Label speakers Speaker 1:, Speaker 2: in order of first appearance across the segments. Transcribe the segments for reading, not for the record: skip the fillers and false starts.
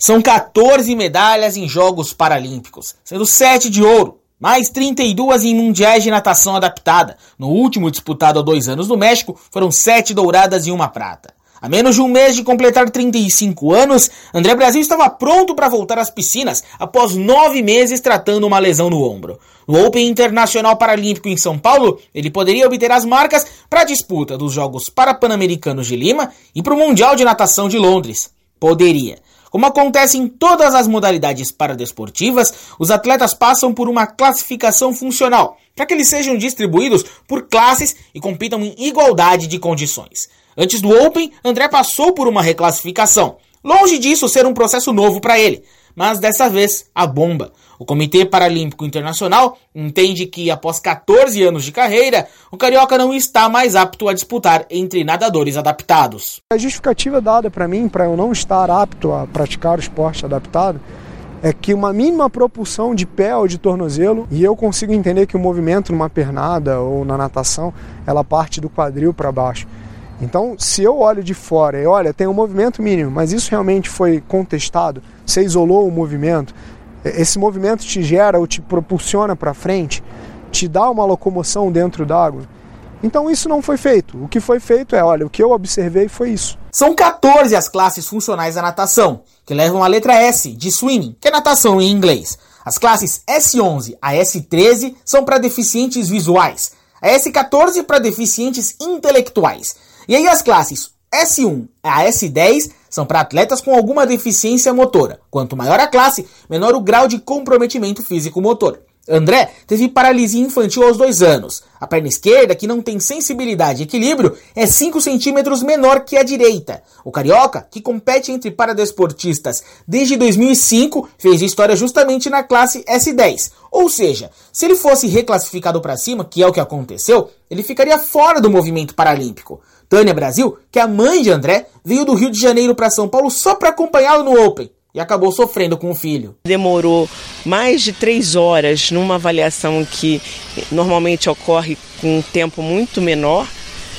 Speaker 1: São 14 medalhas em Jogos Paralímpicos, sendo 7 de ouro, mais 32 em mundiais de natação adaptada. No último, disputado há 2 anos no México, foram 7 douradas e 1 prata. A menos de um mês de completar 35 anos, André Brasil estava pronto para voltar às piscinas após 9 meses tratando uma lesão no ombro. No Open Internacional Paralímpico em São Paulo, ele poderia obter as marcas para a disputa dos Jogos Parapan-Americanos de Lima e para o Mundial de Natação de Londres. Poderia. Como acontece em todas as modalidades paradesportivas, os atletas passam por uma classificação funcional, para que eles sejam distribuídos por classes e compitam em igualdade de condições. Antes do Open, André passou por uma reclassificação. Longe disso ser um processo novo para ele, mas dessa vez a bomba. O Comitê Paralímpico Internacional entende que, após 14 anos de carreira, o carioca não está mais apto a disputar entre nadadores adaptados.
Speaker 2: A justificativa dada para mim, para eu não estar apto a praticar o esporte adaptado, é que uma mínima propulsão de pé ou de tornozelo, e eu consigo entender que o movimento numa pernada ou na natação, ela parte do quadril para baixo. Então, se eu olho de fora e olha, tem um movimento mínimo, mas isso realmente foi contestado, você isolou o movimento, esse movimento te gera ou te propulsiona para frente, te dá uma locomoção dentro d'água. Então isso não foi feito. O que foi feito é, olha, o que eu observei foi isso.
Speaker 1: São 14 as classes funcionais da natação, que levam a letra S de swimming, que é natação em inglês. As classes S11 a S13 são para deficientes visuais, a S14 para deficientes intelectuais. E aí as classes S1 a S10 são para atletas com alguma deficiência motora. Quanto maior a classe, menor o grau de comprometimento físico-motor. André teve paralisia infantil aos 2 anos. A perna esquerda, que não tem sensibilidade e equilíbrio, é 5 centímetros menor que a direita. O carioca, que compete entre paradesportistas desde 2005, fez história justamente na classe S10. Ou seja, se ele fosse reclassificado para cima, que é o que aconteceu, ele ficaria fora do movimento paralímpico. Tânia Brasil, que é a mãe de André, veio do Rio de Janeiro para São Paulo só para acompanhá-lo no Open e acabou sofrendo com o filho.
Speaker 3: Demorou mais de 3 horas numa avaliação que normalmente ocorre com um tempo muito menor,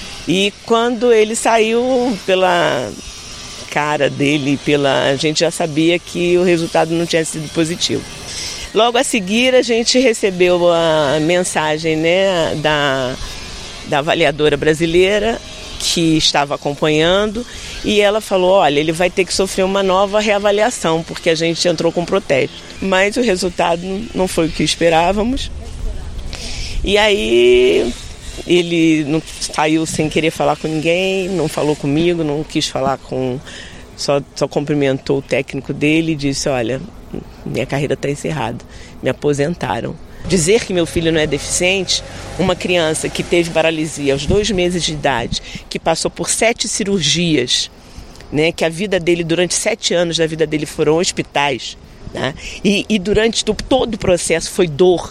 Speaker 3: e quando ele saiu, pela cara dele, a gente já sabia que o resultado não tinha sido positivo. Logo a seguir a gente recebeu a mensagem, né, da avaliadora brasileira, que estava acompanhando, e ela falou, olha, ele vai ter que sofrer uma nova reavaliação, porque a gente entrou com protesto. Mas o resultado não foi o que esperávamos. E aí ele não saiu sem querer falar com ninguém, não falou comigo, não quis falar com... Só cumprimentou o técnico dele e disse, olha, minha carreira está encerrada, me aposentaram. Dizer que meu filho não é deficiente, uma criança que teve paralisia aos 2 meses de idade, que passou por 7 cirurgias, né, que a vida dele, durante 7 anos da vida dele foram hospitais, né, e durante todo o processo foi dor.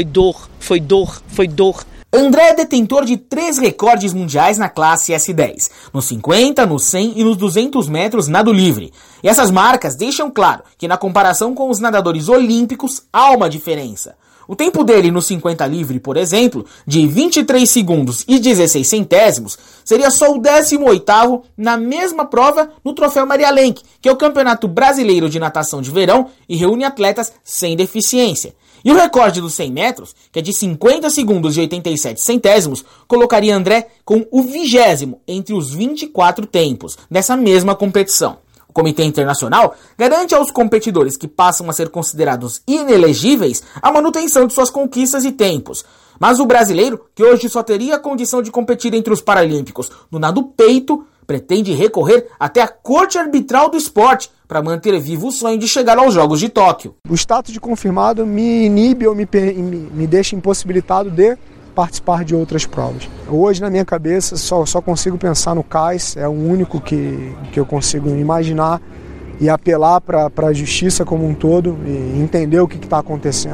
Speaker 1: André é detentor de 3 recordes mundiais na classe S10, nos 50, nos 100 e nos 200 metros nado livre. E essas marcas deixam claro que na comparação com os nadadores olímpicos há uma diferença. O tempo dele no 50 livre, por exemplo, de 23 segundos e 16 centésimos, seria só o 18º na mesma prova no Troféu Maria Lenk, que é o Campeonato Brasileiro de Natação de Verão e reúne atletas sem deficiência. E o recorde dos 100 metros, que é de 50 segundos e 87 centésimos, colocaria André com o 20º entre os 24 tempos dessa mesma competição. O Comitê Internacional garante aos competidores que passam a ser considerados inelegíveis a manutenção de suas conquistas e tempos. Mas o brasileiro, que hoje só teria a condição de competir entre os paralímpicos no nado peito, pretende recorrer até a Corte Arbitral do Esporte para manter vivo o sonho de chegar aos Jogos de Tóquio.
Speaker 2: O status de confirmado me inibe ou me deixa impossibilitado de participar de outras provas. Hoje, na minha cabeça, só consigo pensar no CAIS, é o único que eu consigo imaginar e apelar para a justiça como um todo e entender o que está acontecendo.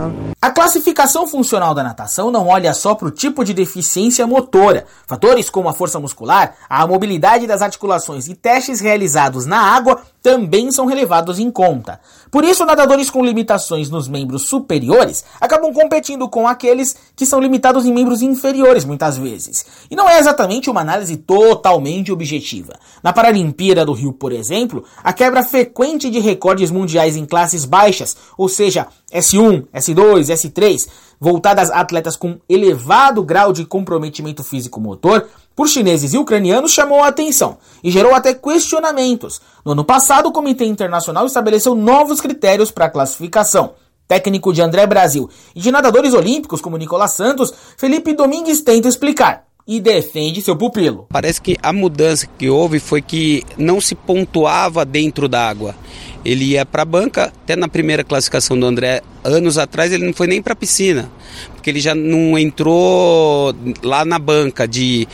Speaker 1: A classificação funcional da natação não olha só para o tipo de deficiência motora. Fatores como a força muscular, a mobilidade das articulações e testes realizados na água também são relevados em conta. Por isso, nadadores com limitações nos membros superiores acabam competindo com aqueles que são limitados em membros inferiores, muitas vezes. E não é exatamente uma análise totalmente objetiva. Na Paralimpíada do Rio, por exemplo, a quebra frequente de recordes mundiais em classes baixas, ou seja, S1, S2, S3, voltadas a atletas com elevado grau de comprometimento físico-motor, por chineses e ucranianos, chamou a atenção e gerou até questionamentos. No ano passado, o Comitê Internacional estabeleceu novos critérios para a classificação. Técnico de André Brasil e de nadadores olímpicos como Nicolas Santos, Felipe Domingues tenta explicar e defende seu pupilo.
Speaker 4: Parece que a mudança que houve foi que não se pontuava dentro da água. Ele ia para a banca, até na primeira classificação do André, anos atrás, ele não foi nem para a piscina, porque ele já não entrou lá na banca de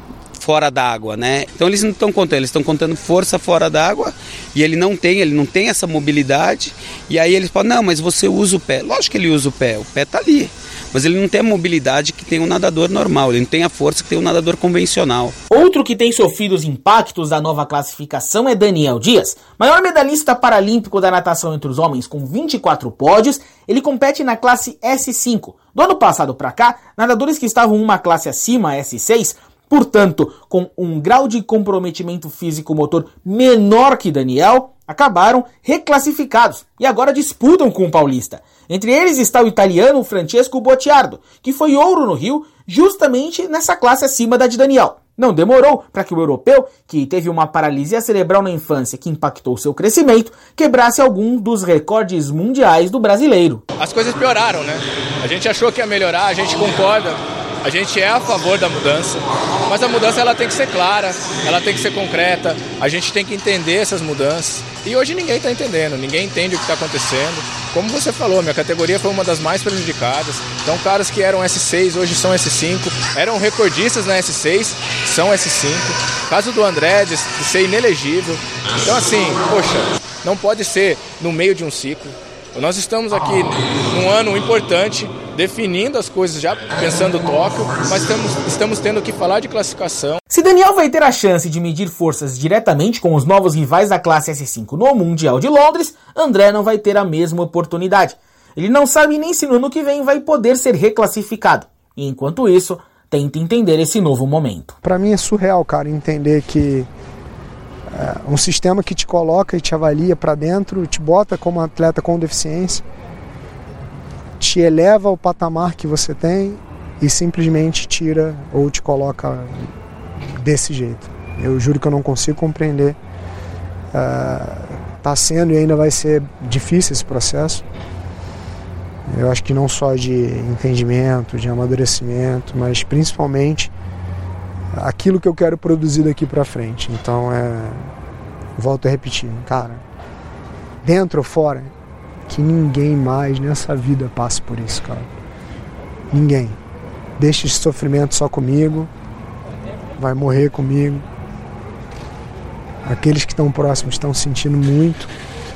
Speaker 4: fora d'água, né? Então eles não estão contando, eles estão contando força fora d'água e ele não tem essa mobilidade. E aí eles falam, não, mas você usa o pé. Lógico que ele usa o pé está ali. Mas ele não tem a mobilidade que tem um nadador normal, ele não tem a força que tem um nadador convencional.
Speaker 1: Outro que tem sofrido os impactos da nova classificação é Daniel Dias, maior medalhista paralímpico da natação entre os homens com 24 pódios. Ele compete na classe S5. Do ano passado para cá, nadadores que estavam uma classe acima, S6, portanto, com um grau de comprometimento físico-motor menor que Daniel, acabaram reclassificados e agora disputam com o paulista. Entre eles está o italiano Francesco Bottiardo, que foi ouro no Rio justamente nessa classe acima da de Daniel. Não demorou para que o europeu, que teve uma paralisia cerebral na infância que impactou seu crescimento, quebrasse algum dos recordes mundiais do brasileiro.
Speaker 5: As coisas pioraram, né? A gente achou que ia melhorar, a gente concorda. A gente é a favor da mudança, mas a mudança ela tem que ser clara, ela tem que ser concreta, a gente tem que entender essas mudanças. E hoje ninguém está entendendo, ninguém entende o que está acontecendo. Como você falou, minha categoria foi uma das mais prejudicadas. Então caras que eram S6 hoje são S5, eram recordistas na S6, são S5. Caso do André de ser inelegível. Então assim, poxa, não pode ser no meio de um ciclo. Nós estamos aqui num ano importante, definindo as coisas, já pensando Tóquio, mas estamos tendo que falar de classificação.
Speaker 1: Se Daniel vai ter a chance de medir forças diretamente com os novos rivais da classe S5 no Mundial de Londres, André não vai ter a mesma oportunidade. Ele não sabe nem se no ano que vem vai poder ser reclassificado. E enquanto isso, tenta entender esse novo momento.
Speaker 2: Para mim é surreal, cara, entender que um sistema que te coloca e te avalia para dentro, te bota como atleta com deficiência, te eleva ao patamar que você tem e simplesmente tira ou te coloca desse jeito. Eu juro que eu não consigo compreender. Tá sendo e ainda vai ser difícil esse processo. Eu acho que não só de entendimento, de amadurecimento, mas principalmente aquilo que eu quero produzir daqui para frente. Então volto a repetir, cara, dentro ou fora, que ninguém mais nessa vida passe por isso, cara. Ninguém. Deixa esse sofrimento só comigo, vai morrer comigo. Aqueles que estão próximos estão sentindo muito.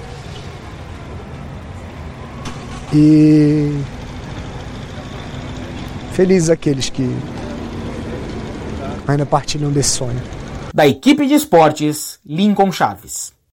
Speaker 2: E felizes aqueles que ainda partilham desse sonho.
Speaker 1: Da equipe de esportes, Lincoln Chaves.